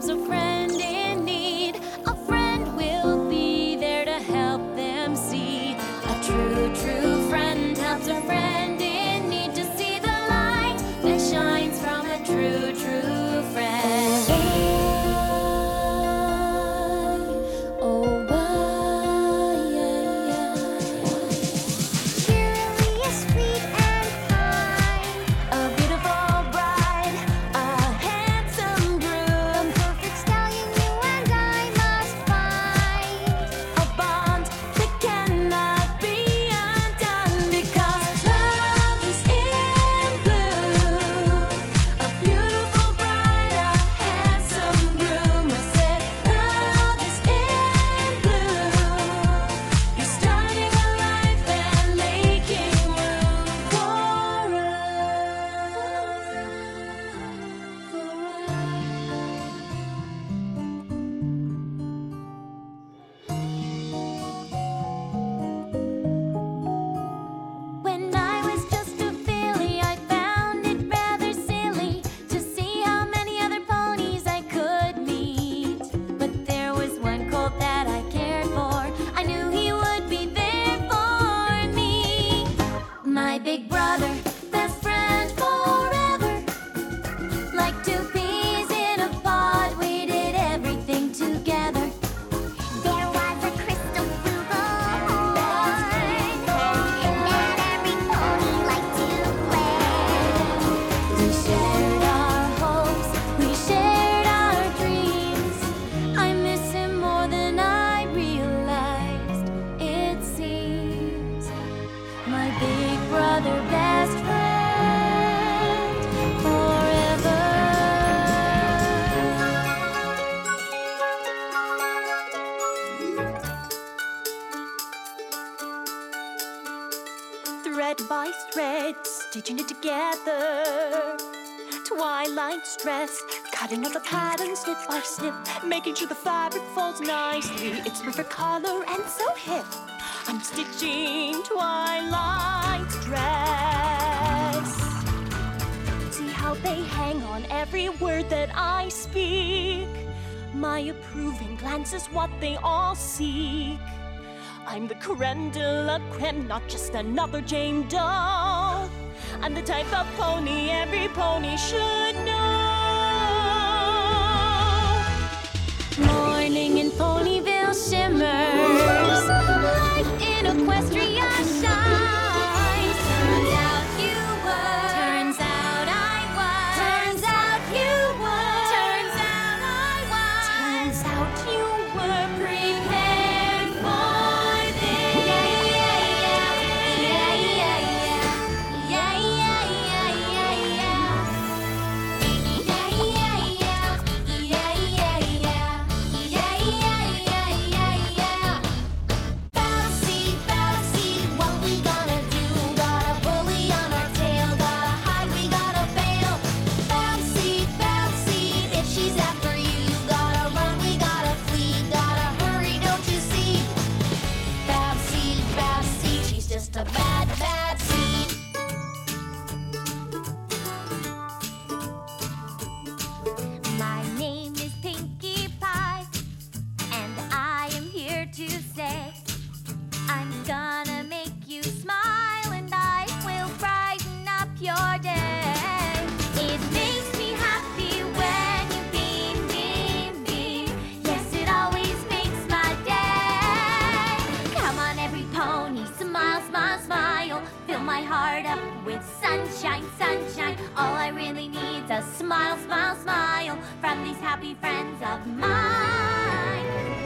helps a friend in need, a friend will be there to help them see. A true friend helps a friend in need to see the light that shines from a true friend. Big brother, best friend forever. Like two peas in a pod, we did everything together. There was a crystal blue boy, and that every pony liked to play. We shared our hopes, we shared our dreams. I miss him more than I realized, it seems. My big brother, best friend forever. Thread by thread, stitching it together. Twilight stress, cutting out the pattern snip by snip, making sure the fabric falls nicely. It's perfect color and so hip. I'm stitching twilight dress. See how they hang on every word that I speak. My approving glance is what they all seek. I'm the creme de la creme, not just another Jane Doe. I'm the type of pony every pony should know. Morning in Ponyville shimmers, life in Equestria shines. Turns out you were, turns out I was, turns out you were, turns out I was, Turns out you were prepared for this. Bouncy, bouncy, what we gonna do? Got a bully on our tail, gotta hide, we gotta bail. Bouncy, bouncy, if she's after you, you gotta run, we gotta flee, gotta hurry, don't you see? Bouncy, bouncy, she's just a bad, bad seed. My name is Pinkie Pie, and I am here to say I'm gonna make you smile, and I will brighten up your day. It makes me happy when you beam me. Yes, it always makes my day. Come on, every pony, smile, smile, smile. Fill my heart up with sunshine, sunshine. All I really need's a smile, smile, smile from these happy friends of mine.